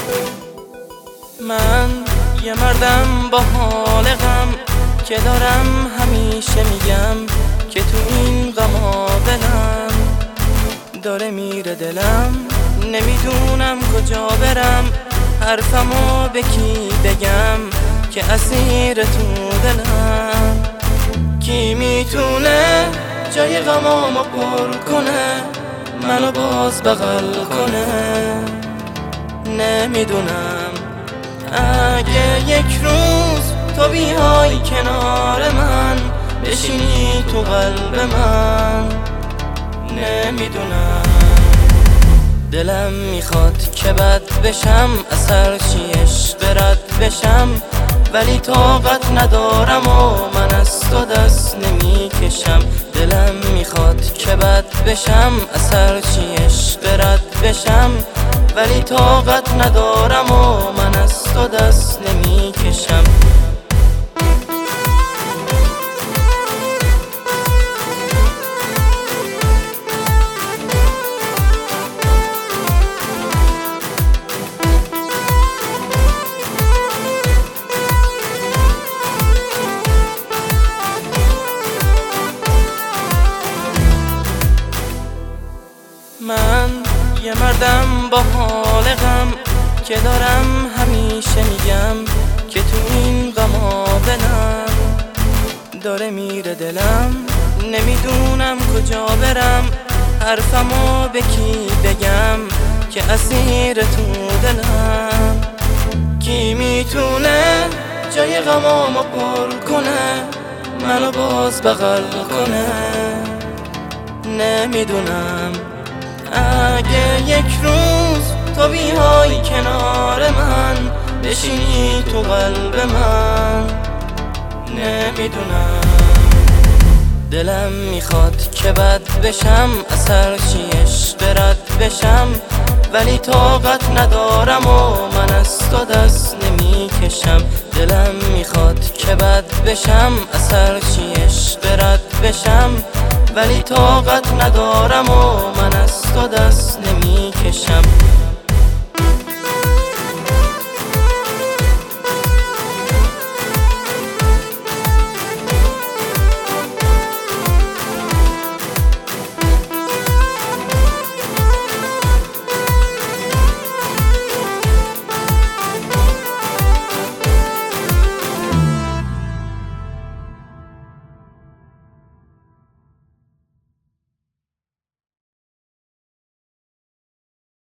من یه مردم با حال غم که دارم همیشه میگم که تو این غما دلم داره میره دلم، نمیدونم کجا برم، حرفمو به کی بگم که اسیر تو دلم. کی میتونه جای غمامو پر کنه، منو باز بغل کنه؟ نمیدونم. اگه یک روز تو بیای کنار من، بشینی تو قلب من، نمیدونم. دلم میخواد که بد بشم، اثر چی عشق رد بشم، ولی طاقت ندارم و من از تو دست نمیکشم. دلم میخواد که بد بشم، اثر چی عشق رد بشم، ولی طاقت ندارم و من از تو دست نمیکشم. من یه مردم با حال غم که دارم همیشه میگم که تو این غما دلم داره میره دلم، نمیدونم کجا برم، حرفمو به کی بگم که اسیر تو دلم. کی میتونه جای غمامو پر کنه، منو باز بغل کنه؟ نمیدونم. اگه یک روز تو بیای کنار من، بشینی تو قلب من، نمیدونم. دلم میخواد که بد بشم، اثر چی عشق رد بشم، ولی طاقت ندارم و من از تو دست نمیکشم. دلم میخواد که بد بشم، اثر چی عشق رد بشم، ولی طاقت ندارم و من از تو دست نمیکشم.